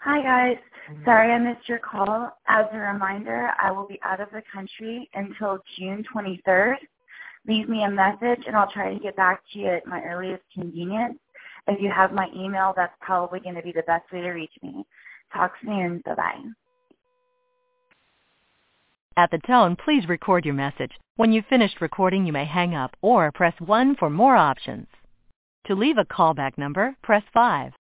Hi, guys. Sorry I missed your call. As a reminder, I will be out of the country until June 23rd. Leave me a message, and I'll try to get back to you at my earliest convenience. If you have my email, that's probably going to be the best way to reach me. Talk soon. Bye-bye. At the tone, please record your message. When you've finished recording, you may hang up or press 1 for more options. To leave a callback number, press 5.